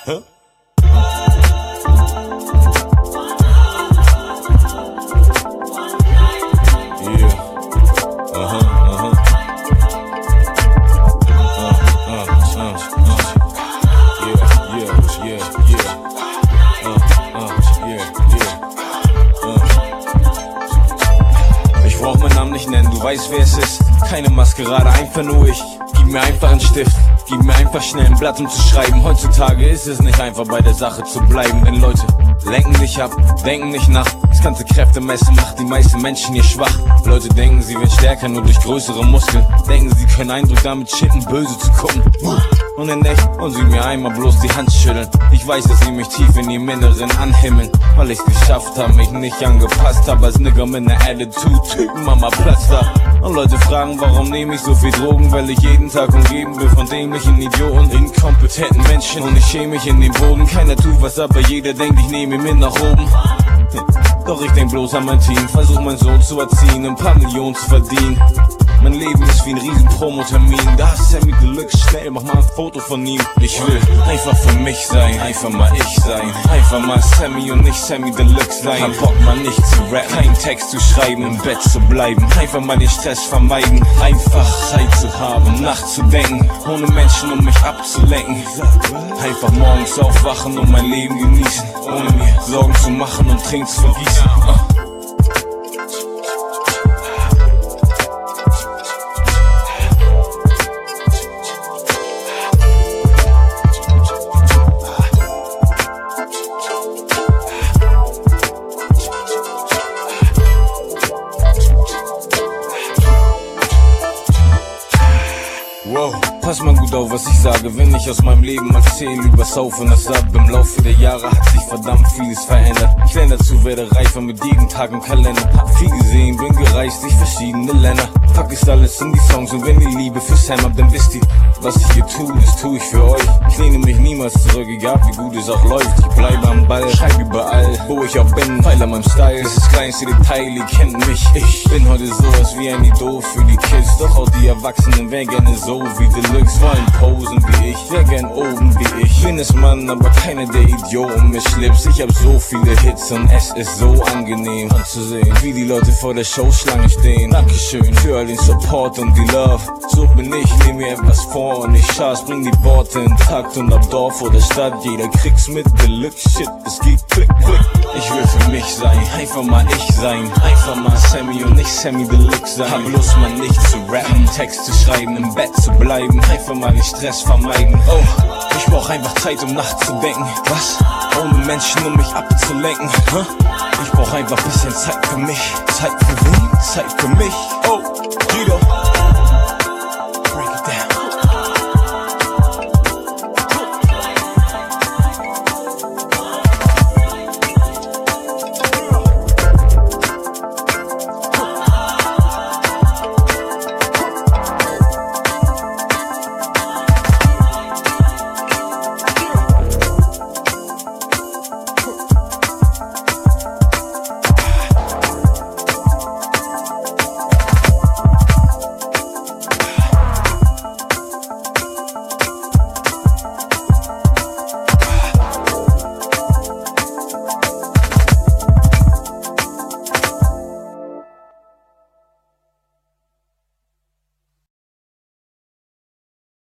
Huh? Ich brauch meinen Namen nicht nennen, du weißt wer es ist. Keine Maskerade, einfach nur ich. Gib mir einfach einen Stift, gib mir einfach schnell ein Blatt, um zu schreiben. Heutzutage ist es nicht einfach bei der Sache zu bleiben, denn Leute lenken nicht ab, denken nicht nach. Das ganze Kräftemessen macht die meisten Menschen hier schwach. Leute denken, sie werden stärker nur durch größere Muskeln. Denken, sie können Eindruck damit schicken, böse zu gucken. Und in echt wollen sie mir einmal bloß die Hand schütteln. Ich weiß, dass sie mich tief in ihrem Inneren anhimmeln, weil ich's geschafft hab, mich nicht angepasst hab. Als Nigger mit ner Attitude, Typen, Mama Platz da. Und Leute fragen, warum nehme ich so viel Drogen? Weil ich jeden Tag umgeben bin von dämlichen Idioten, inkompetenten Menschen. Und ich schäme mich in den Boden. Keiner tut was, aber jeder denkt, ich nehme ihn mit nach oben. Doch ich denk bloß an mein Team, versuch meinen Sohn zu erziehen, ein paar Millionen zu verdienen. Mein Leben ist wie ein riesen Promotermin. Da ist Sammy Deluxe, schnell, mach mal ein Foto von ihm. Ich will einfach für mich sein, einfach mal ich sein. Einfach mal Sammy und nicht Sammy Deluxe sein. Hab Bock mal nicht zu rappen, keinen Text zu schreiben, im Bett zu bleiben. Einfach mal den Stress vermeiden, einfach Zeit zu haben, nachzudenken, ohne Menschen um mich abzulenken. Einfach morgens aufwachen und mein Leben genießen, ohne mir Sorgen zu machen und Tränen zu vergießen. Wow, pass mal gut auf, was ich sage, wenn ich aus meinem Leben erzähle, übers Saufen das ab. Im Laufe der Jahre hat sich verdammt vieles verändert. Ich lerne dazu, werde reifer mit jedem Tag im Kalender. Hab viel gesehen, bin gereist durch verschiedene Länder. Pack es alles in die Songs und wenn ihr Liebe für Sam habt, dann wisst ihr, was ich hier tue, das tue ich für euch. Ich lehne mich niemals zurück, egal wie gut es auch läuft. Ich bleibe am Ball, schreib überall, wo ich auch bin, Pfeil an meinem Style. Das ist das kleinste Detail, ihr kennt mich. Ich bin heute sowas wie ein Idol für die Kids. Doch auch die Erwachsenen wären gerne so wie Deluxe. Wollen posen wie ich, wär gern oben wie ich. Bin es Mann, aber keiner der Idioten mit Schlips. Ich hab so viele Hits und es ist so angenehm anzusehen, wie die Leute vor der Show-Schlange stehen. Dankeschön für all den Support und die Love. So bin ich, nehm mir etwas vor und ich schaß, bring die Worte in Takt. Und ab Dorf oder Stadt, jeder kriegt's mit. Deluxe Shit, es geht klick, klick. Ich will für mich sein, einfach mal ich sein. Einfach mal Sammy und nicht Sammy Deluxe sein. Hab Lust mal nicht zu rappen, Text zu schreiben, im Bett zu bleiben. Einfach mal den Stress vermeiden. Oh, ich brauch einfach Zeit, um nachzudenken. Was? Ohne Menschen, um mich abzulenken. Huh? Ich brauch einfach bisschen Zeit für mich. Zeit für wen? Zeit für mich. Oh, Guido.